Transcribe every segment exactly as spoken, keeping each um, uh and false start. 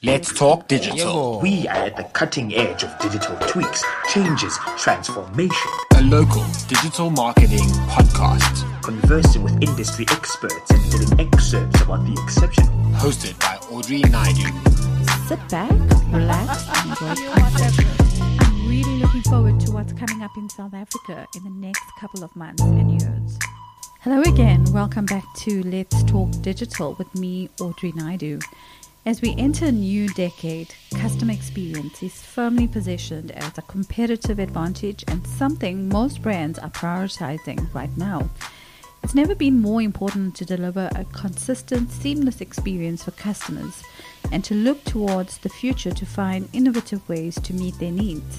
Let's talk digital. We are at the cutting edge of digital tweaks, changes, transformation. A local digital marketing podcast. Conversing with industry experts and getting excerpts about the exceptional. Hosted by Audrey Naidu. Sit back, relax, and enjoy the conversation. I'm really looking forward to what's coming up in South Africa in the next couple of months and years. Hello again. Welcome back to Let's Talk Digital with me, Audrey Naidu. As we enter a new decade, customer experience is firmly positioned as a competitive advantage and something most brands are prioritizing right now. It's never been more important to deliver a consistent, seamless experience for customers and to look towards the future to find innovative ways to meet their needs.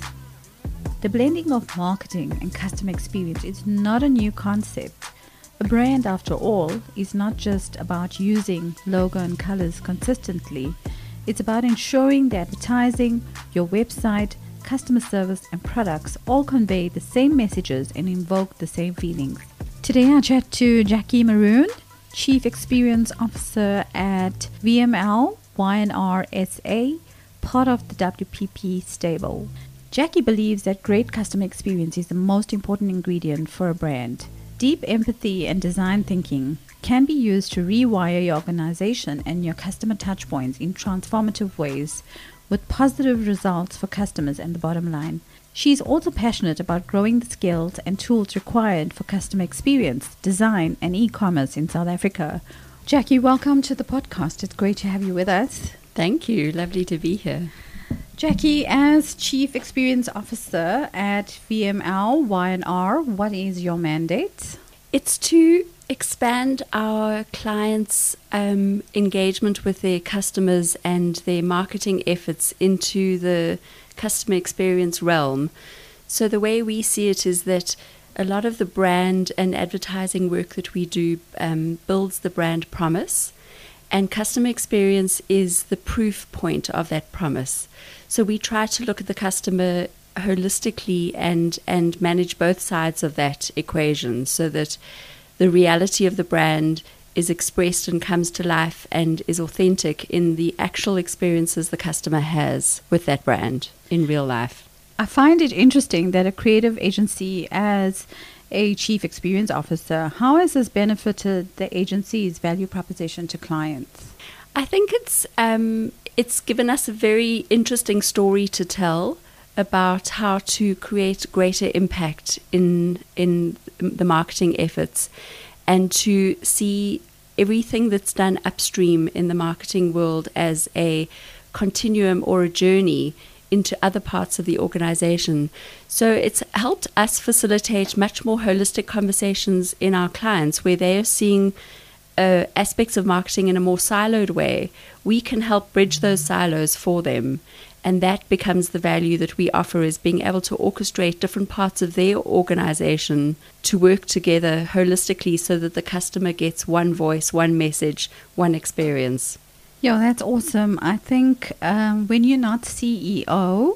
The blending of marketing and customer experience is not a new concept. A brand, after all, is not just about using logo and colors consistently. It's about ensuring the advertising, your website, customer service, and products all convey the same messages and invoke the same feelings. Today I chat to Jackie Maroon, Chief Experience Officer at V M L Y N R S A, part of the W P P stable. Jackie believes that great customer experience is the most important ingredient for a brand. Deep empathy and design thinking can be used to rewire your organization and your customer touchpoints in transformative ways with positive results for customers and the bottom line. She's also passionate about growing the skills and tools required for customer experience, design, and e-commerce in South Africa. Jackie, welcome to the podcast. It's great to have you with us. Thank you. Lovely to be here. Jackie, as Chief Experience Officer at V M L Y N R, what is your mandate? It's to expand our clients' um, engagement with their customers and their marketing efforts into the customer experience realm. So the way we see it is that a lot of the brand and advertising work that we do um, builds the brand promise, and customer experience is the proof point of that promise. So we try to look at the customer holistically and, and manage both sides of that equation so that the reality of the brand is expressed and comes to life and is authentic in the actual experiences the customer has with that brand in real life. I find it interesting that a creative agency as a chief experience officer, how has this benefited the agency's value proposition to clients? I think it's um, it's given us a very interesting story to tell about how to create greater impact in in the marketing efforts and to see everything that's done upstream in the marketing world as a continuum or a journey into other parts of the organization. So it's helped us facilitate much more holistic conversations in our clients where they are seeing uh, aspects of marketing in a more siloed way. We can help bridge those silos for them. And that becomes the value that we offer, is being able to orchestrate different parts of their organization to work together holistically so that the customer gets one voice, one message, one experience. Yeah, that's awesome. I think um, when you're not C E O,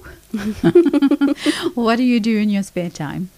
what do you do in your spare time?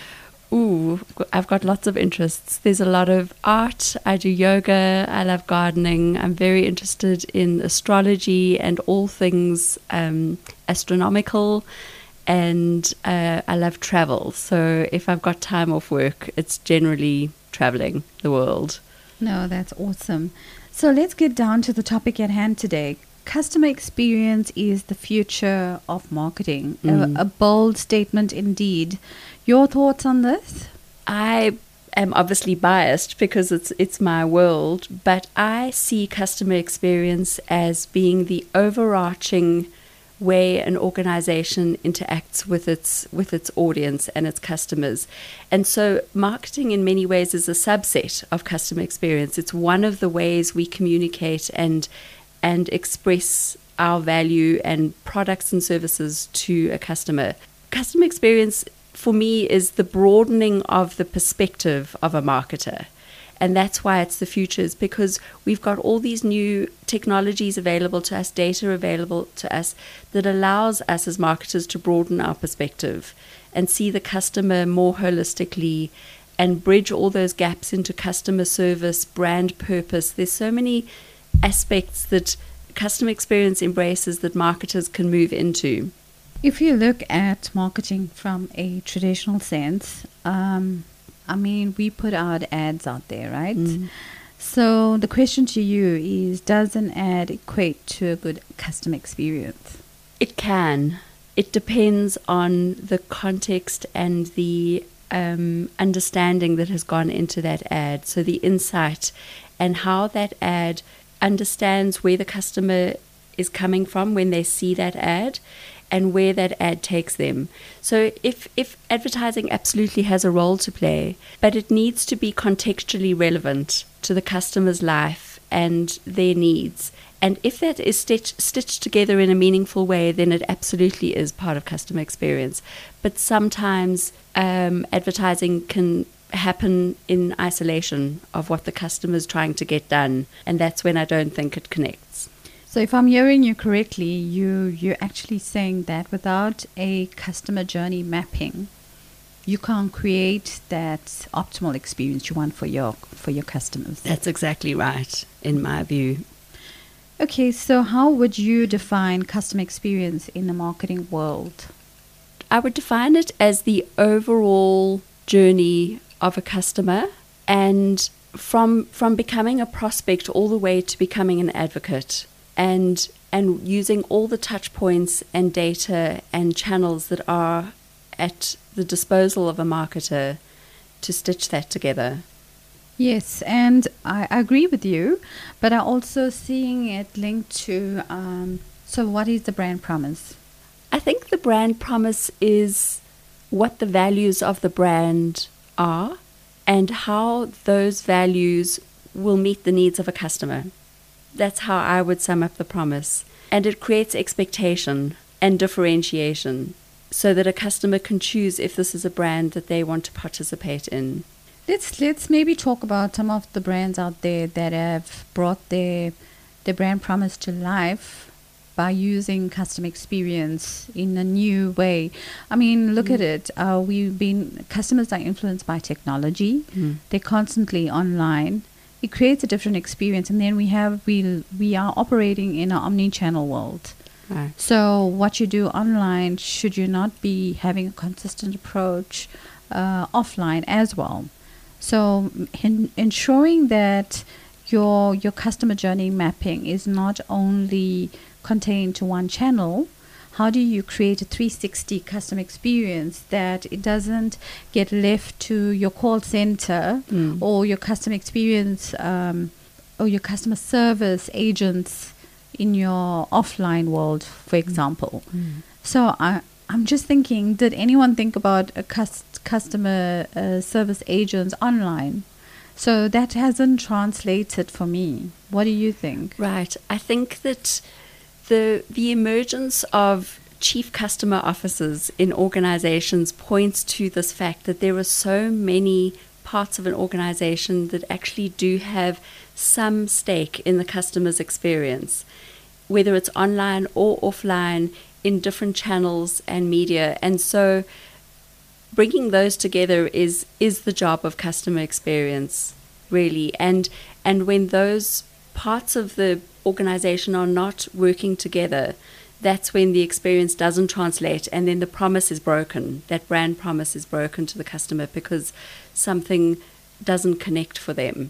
Ooh, I've got lots of interests. There's a lot of art. I do yoga. I love gardening. I'm very interested in astrology and all things um, astronomical. And uh, I love travel. So if I've got time off work, it's generally traveling the world. No, that's awesome. So let's get down to the topic at hand today. Customer experience is the future of marketing. Mm. A, a bold statement indeed. Your thoughts on this? I am obviously biased because it's it's my world, but I see customer experience as being the overarching way an organization interacts with its with its audience and its customers. And so marketing in many ways is a subset of customer experience. It's one of the ways we communicate and and express our value and products and services to a customer. Customer experience for me is the broadening of the perspective of a marketer. And that's why it's the future, is because we've got all these new technologies available to us, data available to us, that allows us as marketers to broaden our perspective and see the customer more holistically and bridge all those gaps into customer service, brand purpose. There's so many aspects that customer experience embraces that marketers can move into. If you look at marketing from a traditional sense, um, I mean, we put out ads out there, right? Mm. So the question to you is, does an ad equate to a good customer experience? It can. It depends on the context and the um, understanding that has gone into that ad. So the insight and how that ad understands where the customer is coming from when they see that ad and where that ad takes them. So if, if advertising absolutely has a role to play, but it needs to be contextually relevant to the customer's life and their needs. And if that is stitch, stitched together in a meaningful way, then it absolutely is part of customer experience. But sometimes um, advertising can happen in isolation of what the customer is trying to get done. And that's when I don't think it connects. So if I'm hearing you correctly, you, you're actually saying that without a customer journey mapping, you can't create that optimal experience you want for your for your customers. That's exactly right, in my view. Okay, so how would you define customer experience in the marketing world? I would define it as the overall journey of a customer, and from from becoming a prospect all the way to becoming an advocate, and and using all the touch points and data and channels that are at the disposal of a marketer to stitch that together. Yes, and I agree with you, but I'm also seeing it linked to, um, so what is the brand promise? I think the brand promise is what the values of the brand are and how those values will meet the needs of a customer. That's how I would sum up the promise. And it creates expectation and differentiation so that a customer can choose if this is a brand that they want to participate in. Let's let's maybe talk about some of the brands out there that have brought their their brand promise to life by using customer experience in a new way. I mean, look mm. at it. Uh, we've been customers are influenced by technology. Mm. They're constantly online. It creates a different experience, and then we have we we are operating in an omni-channel world. Right. So what you do online, should you not be having a consistent approach uh, offline as well? So in, ensuring that your your customer journey mapping is not only contained to one channel, how do you create a three sixty customer experience that it doesn't get left to your call center mm. or your customer experience um, or your customer service agents in your offline world, for example. Mm. So I, I'm just thinking, did anyone think about a cus- customer uh, service agents online? So that hasn't translated for me. What do you think? Right. I think that the the emergence of chief customer officers in organizations points to this fact that there are so many parts of an organization that actually do have some stake in the customer's experience, whether it's online or offline, in different channels and media. And so bringing those together is is the job of customer experience, really. And and when those parts of the organization are not working together, that's when the experience doesn't translate, and then the promise is broken. That brand promise is broken to the customer because something doesn't connect for them.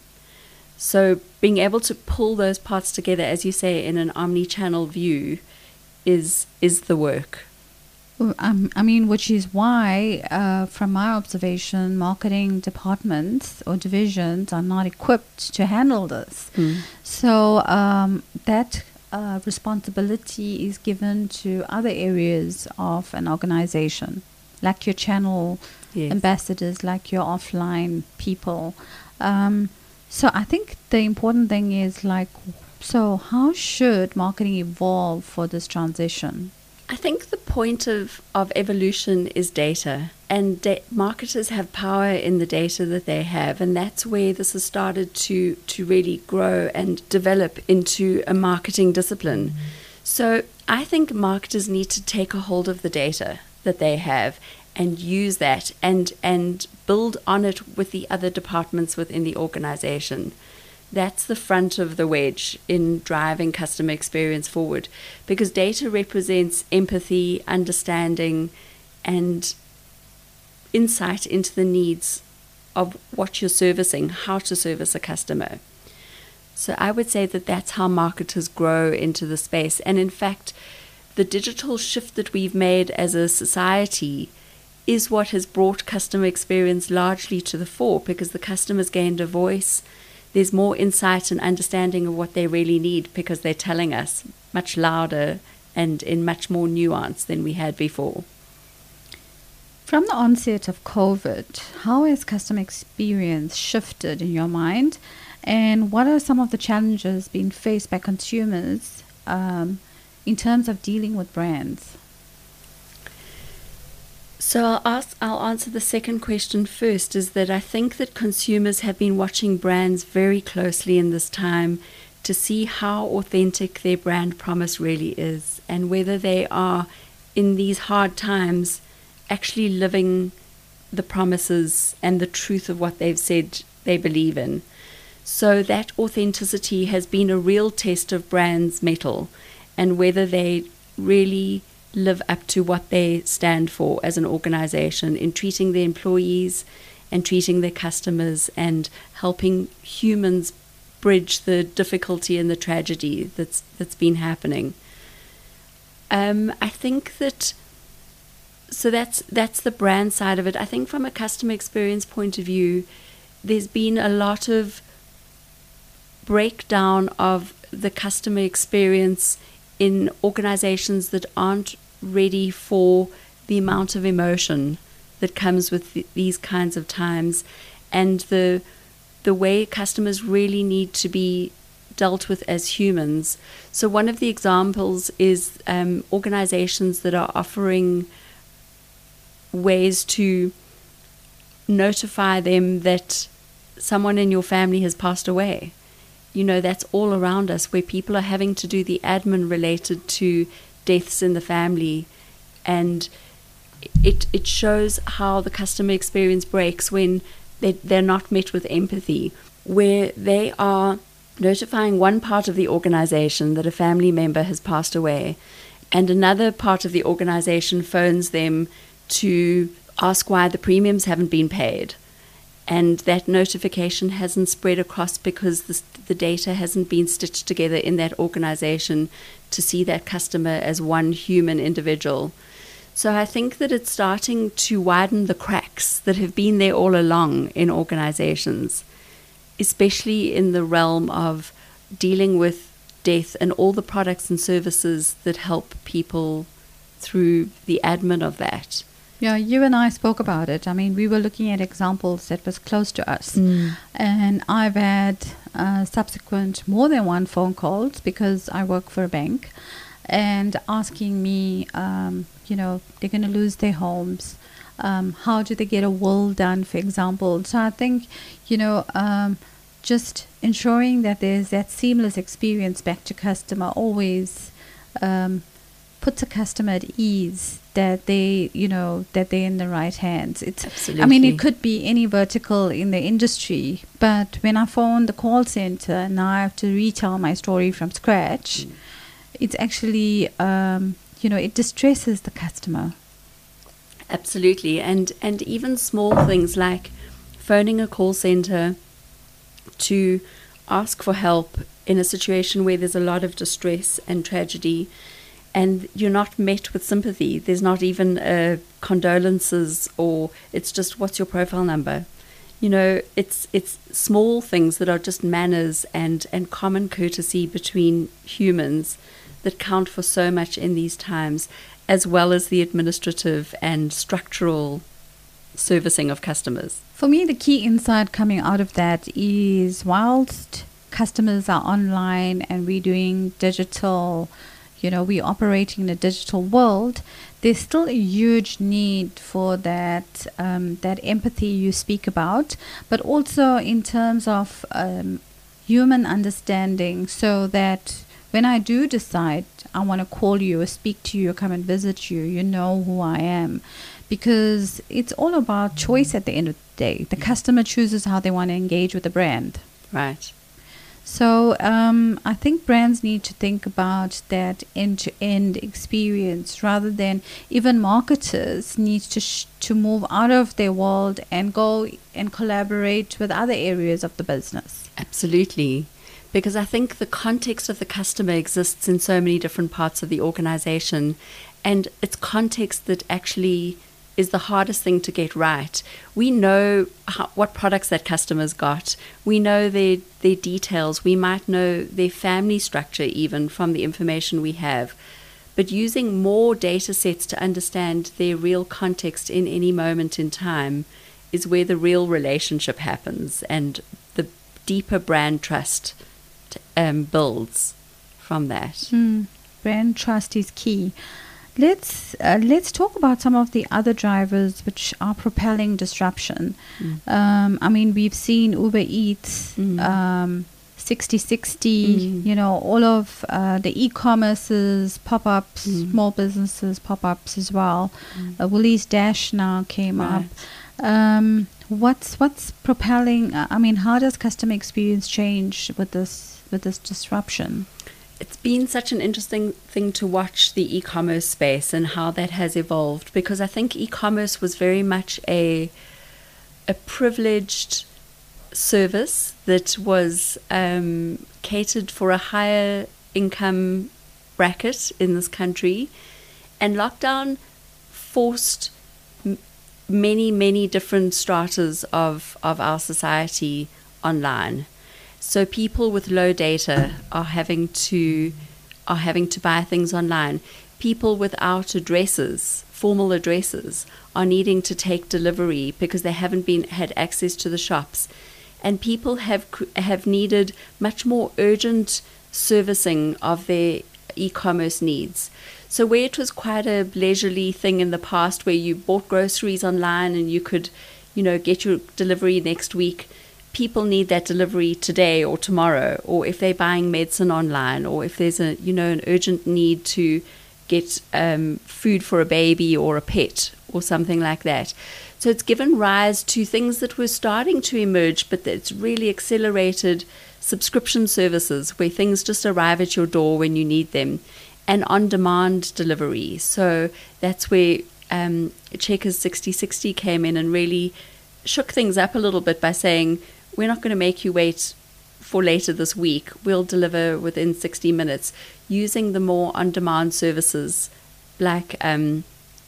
So being able to pull those parts together, as you say, in an omni-channel view is is the work. Um, I mean, which is why, uh, from my observation, marketing departments or divisions are not equipped to handle this. Mm. So um, that uh, responsibility is given to other areas of an organization, like your channel yes. ambassadors, like your offline people. Um, so I think the important thing is like, so how should marketing evolve for this transition? I think the point of, of evolution is data, and da- marketers have power in the data that they have, and that's where this has started to, to really grow and develop into a marketing discipline. Mm-hmm. So I think marketers need to take a hold of the data that they have and use that and, and build on it with the other departments within the organization. that's the front of the wedge in driving customer experience forward, because data represents empathy, understanding, and insight into the needs of what you're servicing, how to service a customer. So I would say that that's how marketers grow into the space. And in fact, the digital shift that we've made as a society is what has brought customer experience largely to the fore, because the customers gained a voice. There's more insight and understanding of what they really need because they're telling us much louder and in much more nuance than we had before. From the onset of COVID, how has customer experience shifted in your mind? And what are some of the challenges being faced by consumers um, in terms of dealing with brands? So I'll ask, I'll answer the second question first, is that I think that consumers have been watching brands very closely in this time to see how authentic their brand promise really is, and whether they are, in these hard times, actually living the promises and the truth of what they've said they believe in. So that authenticity has been a real test of brands' mettle, and whether they really live up to what they stand for as an organization in treating their employees and treating their customers and helping humans bridge the difficulty and the tragedy that's that's been happening. Um, I think that so that's that's the brand side of it. I think from a customer experience point of view, there's been a lot of breakdown of the customer experience in organizations that aren't ready for the amount of emotion that comes with th- these kinds of times, and the the way customers really need to be dealt with as humans. So one of the examples is um, organizations that are offering ways to notify them that someone in your family has passed away. You know, that's all around us, where people are having to do the admin related to deaths in the family, and it it shows how the customer experience breaks when they, they're not met with empathy, where they are notifying one part of the organization that a family member has passed away, and another part of the organization phones them to ask why the premiums haven't been paid. And that notification hasn't spread across because the, the data hasn't been stitched together in that organization to see that customer as one human individual. So I think that it's starting to widen the cracks that have been there all along in organizations, especially in the realm of dealing with death and all the products and services that help people through the admin of that. Yeah, you and I spoke about it. I mean, we were looking at examples that was close to us. Mm. And I've had uh, subsequent more than one phone calls, because I work for a bank, and asking me, um, you know, they're going to lose their homes. Um, how do they get a will done, for example? So I think, you know, um, just ensuring that there's that seamless experience back to customer always um, puts a customer at ease, that they, you know, that they're in the right hands. It's, Absolutely. I mean, it could be any vertical in the industry, but when I phone the call center and now I have to retell my story from scratch, mm. it's actually, um, you know, it distresses the customer. Absolutely. And, and even small things like phoning a call center to ask for help in a situation where there's a lot of distress and tragedy, and you're not met with sympathy. There's not even uh, condolences, or it's just, what's your profile number? You know, it's it's small things that are just manners and, and common courtesy between humans that count for so much in these times, as well as the administrative and structural servicing of customers. For me, the key insight coming out of that is, whilst customers are online and we're doing digital, you know, we're operating in a digital world, there's still a huge need for that um, that empathy you speak about, but also in terms of um, human understanding, so that when I do decide I want to call you or speak to you or come and visit you, you know who I am. Because it's all about choice at the end of the day. The customer chooses how they want to engage with the brand. Right. So um, I think brands need to think about that end-to-end experience rather than even marketers need to sh- to move out of their world and go and collaborate with other areas of the business. Absolutely. Because I think the context of the customer exists in so many different parts of the organization, and it's context that actually is the hardest thing to get right. We know how, what products that customers got. We know their, their details. We might know their family structure even from the information we have. But using more data sets to understand their real context in any moment in time is where the real relationship happens and the deeper brand trust um, builds from that. Mm, brand trust is key. Let's uh, let's talk about some of the other drivers which are propelling disruption. Mm. Um, I mean, we've seen Uber Eats, mm. um, sixty sixty, mm. you know, all of uh, the e-commerces, pop-ups, mm. small businesses, pop-ups as well. Mm. Uh, Woolies Dash now came right. up. Um, what's what's propelling? Uh, I mean, how does customer experience change with this with this disruption? It's been such an interesting thing to watch the e-commerce space and how that has evolved, because I think e-commerce was very much a a privileged service that was um, catered for a higher income bracket in this country, and lockdown forced m- many, many different stratas of, of our society online. So people with low data are having to are having to buy things online. People without addresses, formal addresses, are needing to take delivery because they haven't been had access to the shops. And people have have needed much more urgent servicing of their e-commerce needs. So where it was quite a leisurely thing in the past where you bought groceries online and you could, you know, get your delivery next week, people need that delivery today or tomorrow, or if they're buying medicine online, or if there's a, you know, an urgent need to get um, food for a baby or a pet or something like that. So it's given rise to things that were starting to emerge, but it's really accelerated subscription services where things just arrive at your door when you need them, and on-demand delivery. So that's where um, Checkers sixty sixty came in and really shook things up a little bit by saying, we're not going to make you wait for later this week. We'll deliver within sixty minutes, using the more on-demand services like um,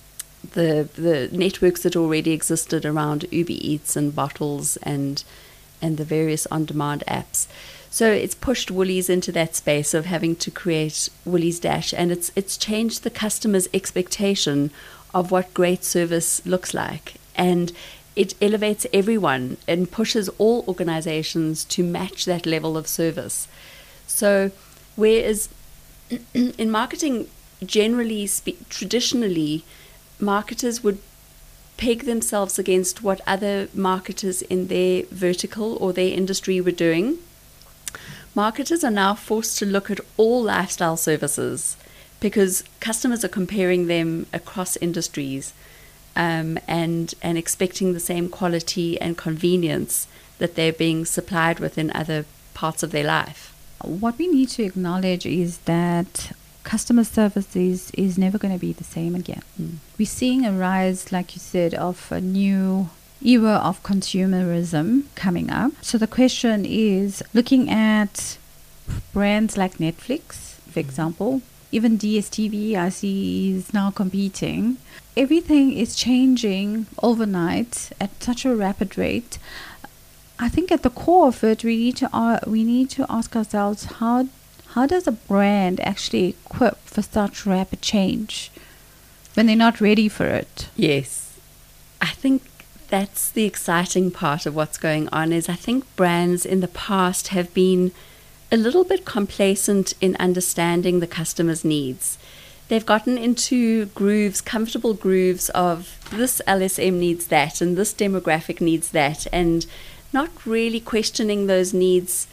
the the networks that already existed around Uber Eats and Bottles and and the various on-demand apps. So it's pushed Woolies into that space of having to create Woolies Dash, and it's it's changed the customer's expectation of what great service looks like. And it elevates everyone and pushes all organizations to match that level of service. So whereas in marketing, generally, spe- traditionally, marketers would peg themselves against what other marketers in their vertical or their industry were doing, marketers are now forced to look at all lifestyle services because customers are comparing them across industries. Um, and and expecting the same quality and convenience that they're being supplied with in other parts of their life. What we need to acknowledge is that customer service is, is never going to be the same again. Mm. We're seeing a rise, like you said, of a new era of consumerism coming up. So the question is, looking at brands like Netflix, for example, even D S T V, I see, is now competing. Everything is changing overnight at such a rapid rate. I think at the core of it, we need to uh, we need to ask ourselves, how how does a brand actually equip for such rapid change when they're not ready for it? Yes, I think that's the exciting part of what's going on. Is I think brands in the past have been a little bit complacent in understanding the customer's needs. They've gotten into grooves, comfortable grooves of this L S M needs that and this demographic needs that, and not really questioning those needs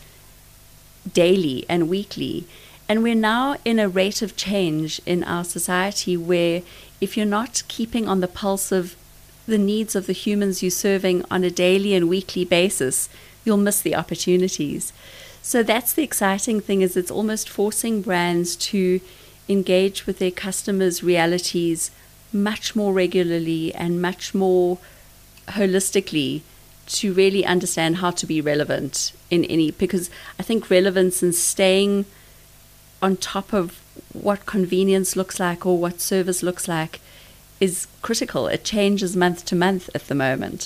daily and weekly. And we're now in a rate of change in our society where if you're not keeping on the pulse of the needs of the humans you're serving on a daily and weekly basis, you'll miss the opportunities. So that's the exciting thing, is it's almost forcing brands to engage with their customers' realities much more regularly and much more holistically to really understand how to be relevant in any, because I think relevance and staying on top of what convenience looks like or what service looks like is critical. It changes month to month at the moment.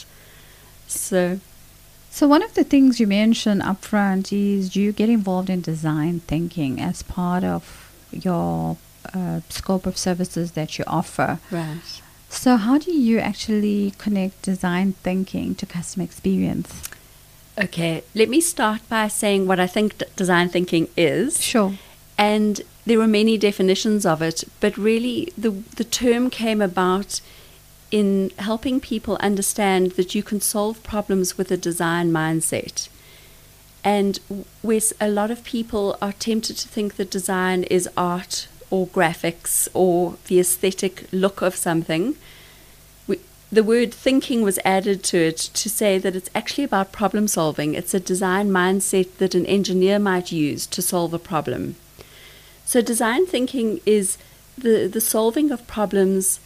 So So one of the things you mentioned up front is you get involved in design thinking as part of your uh, scope of services that you offer. right. So how do you actually connect design thinking to customer experience? Okay, let me start by saying what I think d- design thinking is. Sure. And there are many definitions of it, but really the the term came about in helping people understand that you can solve problems with a design mindset. And where a lot of people are tempted to think that design is art or graphics or the aesthetic look of something, we, the word thinking was added to it to say that it's actually about problem solving. It's a design mindset that an engineer might use to solve a problem. So design thinking is the, the solving of problems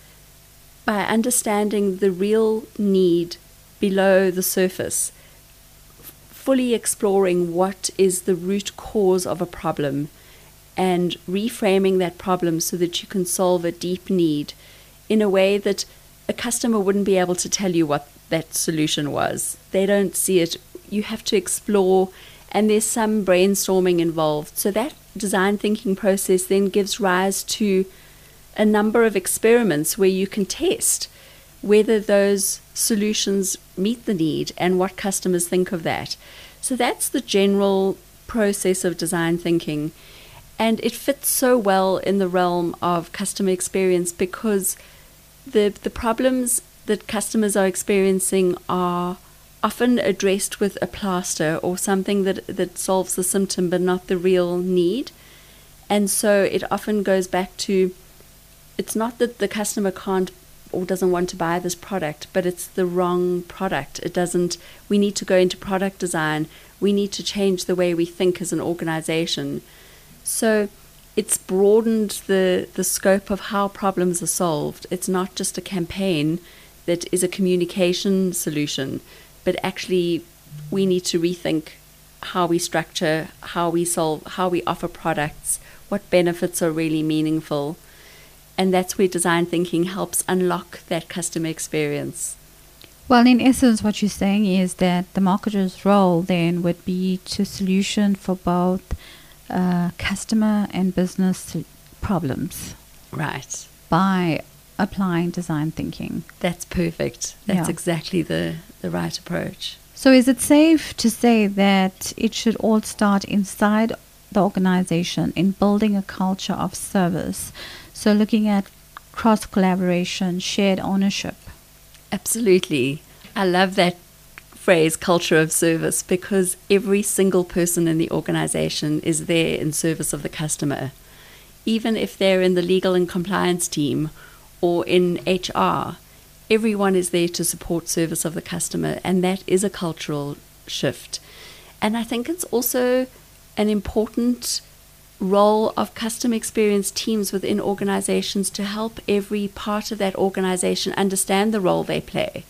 by understanding the real need below the surface, f- fully exploring what is the root cause of a problem and reframing that problem so that you can solve a deep need in a way that a customer wouldn't be able to tell you what that solution was. They don't see it. You have to explore, and there's some brainstorming involved. So that design thinking process then gives rise to a number of experiments where you can test whether those solutions meet the need and what customers think of that. So that's the general process of design thinking. And it fits so well in the realm of customer experience because the the problems that customers are experiencing are often addressed with a plaster or something that, that solves the symptom but not the real need. And so it often goes back to, it's not that the customer can't or doesn't want to buy this product, but it's the wrong product. It doesn't, we need to go into product design. We need to change the way we think as an organization. So it's broadened the, the scope of how problems are solved. It's not just a campaign that is a communication solution, but actually we need to rethink how we structure, how we solve, how we offer products, what benefits are really meaningful. And that's where design thinking helps unlock that customer experience. Well, in essence, what you're saying is that the marketer's role then would be to solution for both uh, customer and business problems. Right. By applying design thinking. That's perfect. That's Yeah. exactly the, the right approach. So is it safe to say that it should all start inside the organization in building a culture of service? So looking at cross-collaboration, shared ownership. Absolutely. I love that phrase, culture of service, because every single person in the organization is there in service of the customer. Even if they're in the legal and compliance team or in H R, everyone is there to support service of the customer, and that is a cultural shift. And I think it's also an important role of customer experience teams within organizations to help every part of that organization understand the role they play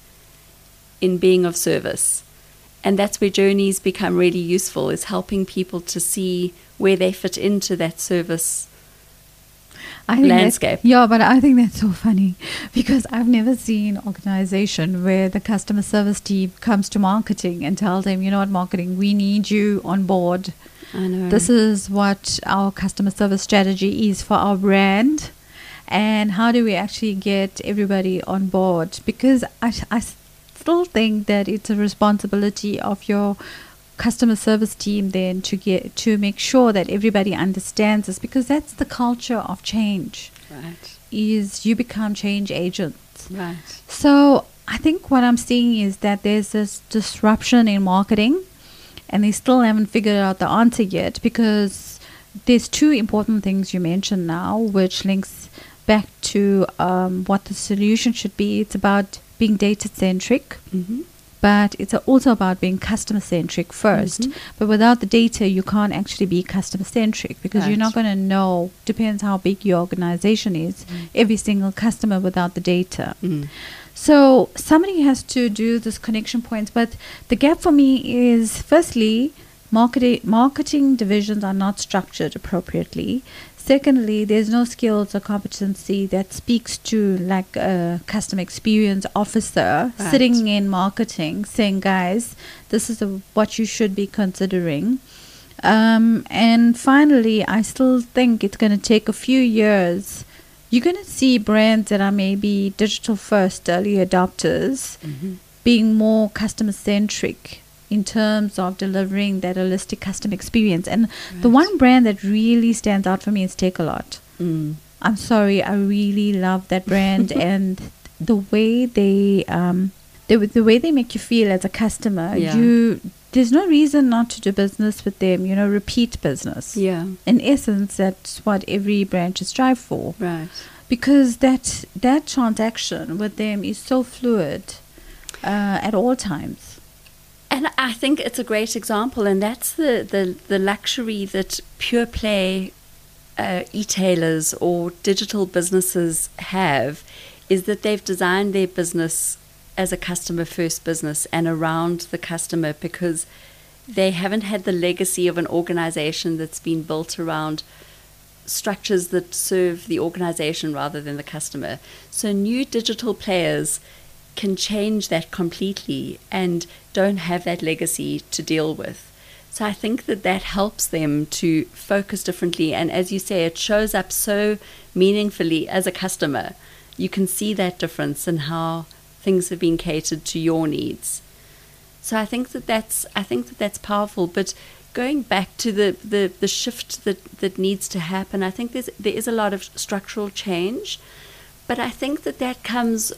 in being of service. And that's where journeys become really useful, is helping people to see where they fit into that service I think landscape. That, yeah, but I think that's so funny because I've never seen an organization where the customer service team comes to marketing and tells them, you know what, marketing, we need you on board. I know. This is what our customer service strategy is for our brand, and how do we actually get everybody on board? Because I, I still think that it's a responsibility of your customer service team then to get to make sure that everybody understands this, because that's the culture of change. Right. Is you become change agents. Right. So I think what I'm seeing is that there's this disruption in marketing, and they still haven't figured out the answer yet, because there's two important things you mentioned now, which links back to um, what the solution should be. It's about being data-centric, Mm-hmm. but it's also about being customer-centric first. Mhm. But without the data, you can't actually be customer-centric, because you're Right. not going to know, depends how big your organization is, every single customer without the data. Mm. So somebody has to do this connection points, but the gap for me is, firstly, marketing marketing divisions are not structured appropriately. Secondly, there's no skills or competency that speaks to like a customer experience officer Right. sitting in marketing saying, guys, this is a, what you should be considering. Um, and finally, I still think it's going to take a few years. You're going to see brands that are maybe digital first, early adopters, Mhm. being more customer centric in terms of delivering that holistic customer experience. And the Right. one brand that really stands out for me is Takealot. Mm. I'm sorry, I really love that brand and the way they um the, the way they make you feel as a customer. Yeah. You there's no reason not to do business with them, you know, repeat business. Yeah. In essence, that's what every brand should strive for, Right. because that that transaction with them is so fluid uh, at all times. And I think it's a great example, and that's the, the, the luxury that pure play uh, e-tailers or digital businesses have, is that they've designed their business as a customer first business and around the customer, because they haven't had the legacy of an organization that's been built around structures that serve the organization rather than the customer. So new digital players can change that completely and don't have that legacy to deal with. So I think that that helps them to focus differently. And as you say, it shows up so meaningfully as a customer. You can see that difference in how things have been catered to your needs. So I think that that's, I think that that's powerful. But going back to the, the, the shift that, that needs to happen, I think there's, there is a lot of structural change. But I think that that comes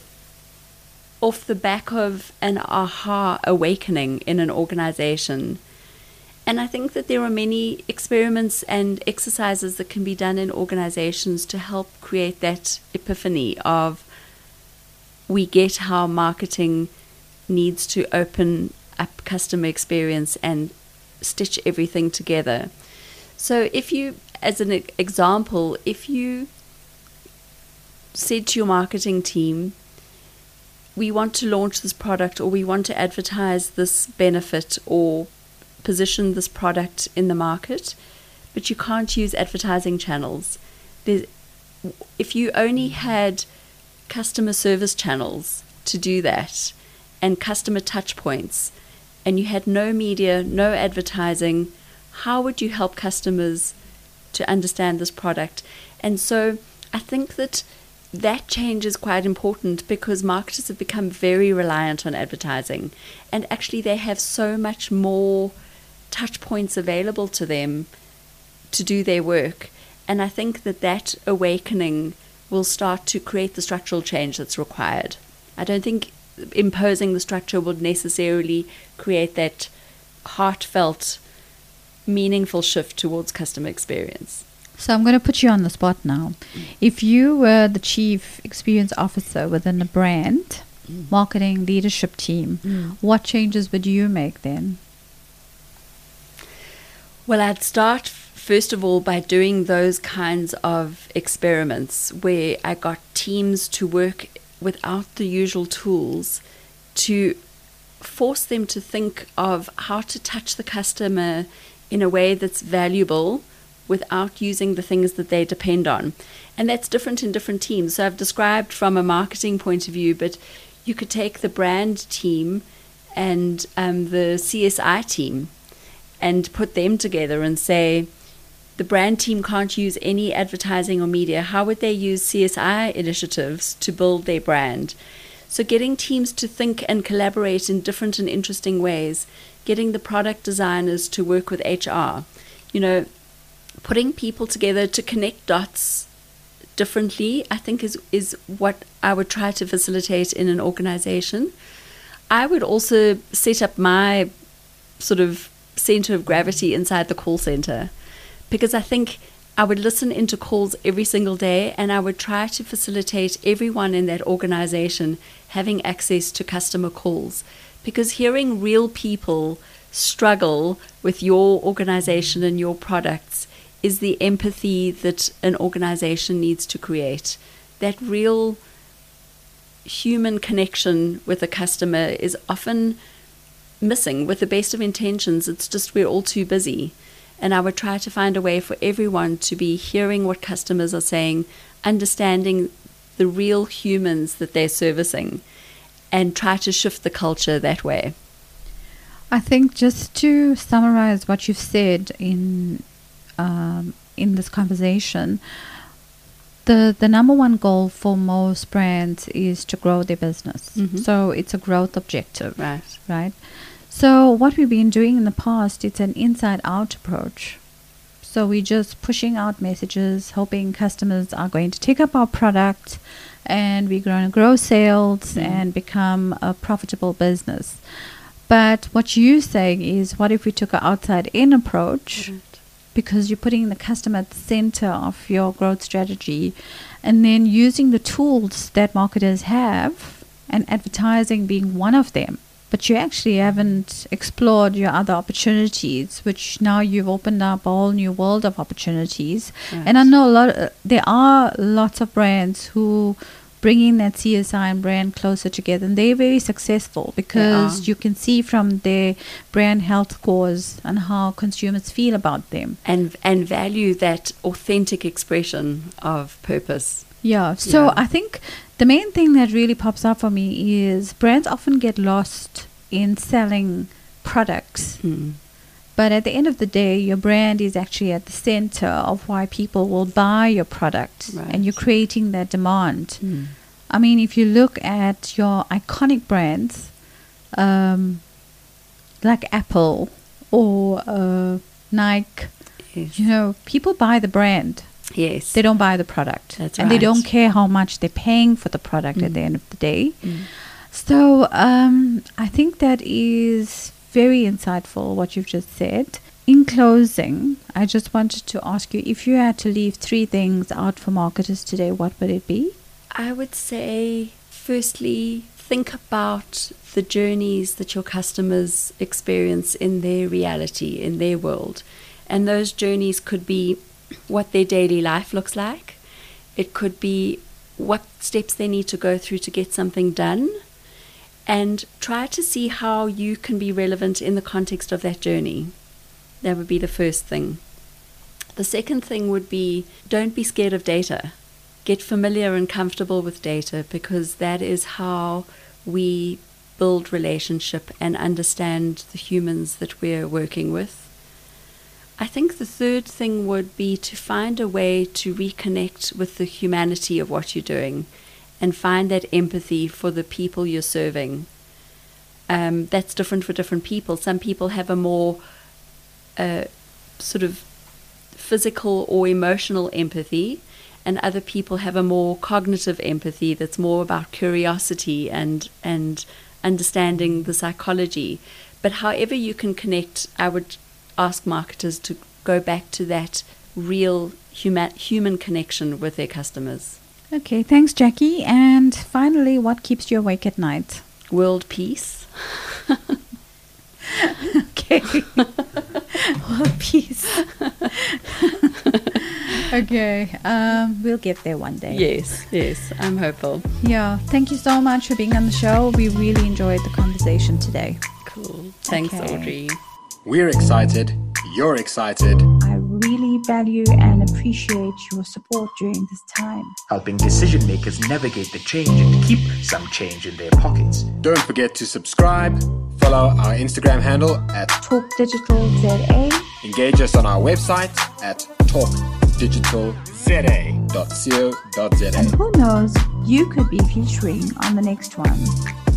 off the back of an aha awakening in an organization. And I think that there are many experiments and exercises that can be done in organizations to help create that epiphany of, we get how marketing needs to open up customer experience and stitch everything together. So if you, as an e- example, if you said to your marketing team, we want to launch this product, or we want to advertise this benefit or position this product in the market, but you can't use advertising channels. There's, if you only had customer service channels to do that and customer touch points, and you had no media, no advertising, how would you help customers to understand this product? And so I think that that change is quite important, because marketers have become very reliant on advertising, and actually they have so much more touch points available to them to do their work. And I think that that awakening will start to create the structural change that's required. I don't think imposing the structure would necessarily create that heartfelt, meaningful shift towards customer experience. So I'm going to put you on the spot now. If you were the chief experience officer within a brand, Mm. marketing leadership team, Mm. what changes would you make then? Well, I'd start first of all by doing those kinds of experiments where I got teams to work without the usual tools, to force them to think of how to touch the customer in a way that's valuable without using the things that they depend on. And that's different in different teams. So I've described from a marketing point of view, but you could take the brand team and um, the C S I team and put them together and say, the brand team can't use any advertising or media. How would they use C S I initiatives to build their brand? So getting teams to think and collaborate in different and interesting ways, getting the product designers to work with H R, you know, putting people together to connect dots differently, I think is, is what I would try to facilitate in an organization. I would also set up my sort of center of gravity inside the call center, because I think I would listen into calls every single day, and I would try to facilitate everyone in that organization having access to customer calls, because hearing real people struggle with your organization and your products is the empathy that an organization needs to create. That real human connection with a customer is often missing. With the best of intentions, it's just we're all too busy. And I would try to find a way for everyone to be hearing what customers are saying, understanding the real humans that they're servicing, and try to shift the culture that way. I think just to summarize what you've said in um, in this conversation, the the number one goal for most brands is to grow their business. Mm-hmm. So it's a growth objective, Right. right? So what we've been doing in the past, it's an inside-out approach. So we're just pushing out messages, hoping customers are going to take up our product, and we're going to grow sales Mm. and become a profitable business. But what you're saying is, what if we took an outside-in approach? Right. Because you're putting the customer at the center of your growth strategy, and then using the tools that marketers have, and advertising being one of them. But you actually haven't explored your other opportunities, which now you've opened up a whole new world of opportunities. Right. And I know a lot. Uh, there are lots of brands who bringing that C S I and brand closer together, and they're very successful because are. you can see from their brand health scores and how consumers feel about them. And and value that authentic expression of purpose. Yeah. So Yeah. I think the main thing that really pops up for me is brands often get lost in selling products. Mm. But at the end of the day, your brand is actually at the center of why people will buy your product, Right. and you're creating that demand. Mm. I mean, if you look at your iconic brands, um, like Apple or uh, Nike, Yes. you know, people buy the brand. Yes. They don't buy the product. That's and they right. don't care how much they're paying for the product at Mm. the end of the day. Mm. So um, I think that is very insightful what you've just said. In closing, I just wanted to ask you, if you had to leave three things out for marketers today, what would it be? I would say, firstly, think about the journeys that your customers experience in their reality, in their world. And those journeys could be what their daily life looks like. It could be what steps they need to go through to get something done. And try to see how you can be relevant in the context of that journey. That would be the first thing. The second thing would be, don't be scared of data. Get familiar and comfortable with data, because that is how we build relationship and understand the humans that we're working with. I think the third thing would be to find a way to reconnect with the humanity of what you're doing and find that empathy for the people you're serving. Um, that's different for different people. Some people have a more uh, sort of physical or emotional empathy, and other people have a more cognitive empathy that's more about curiosity and and understanding the psychology. But however you can connect, I would ask marketers to go back to that real human human connection with their customers. Okay, thanks, Jackie. And finally, what keeps you awake at night? World peace. Okay. World peace. Okay, um, we'll get there one day. Yes, yes, I'm hopeful. Yeah, thank you so much for being on the show. We really enjoyed the conversation today. Cool. Thanks, Okay. Audrey. We're excited. You're excited. I really value and appreciate your support during this time. Helping decision makers navigate the change and keep some change in their pockets. Don't forget to subscribe, follow our Instagram handle at Talk Digital Z A. engage us on our website at talk digital z a dot co dot z And a. who knows, you could be featuring on the next one.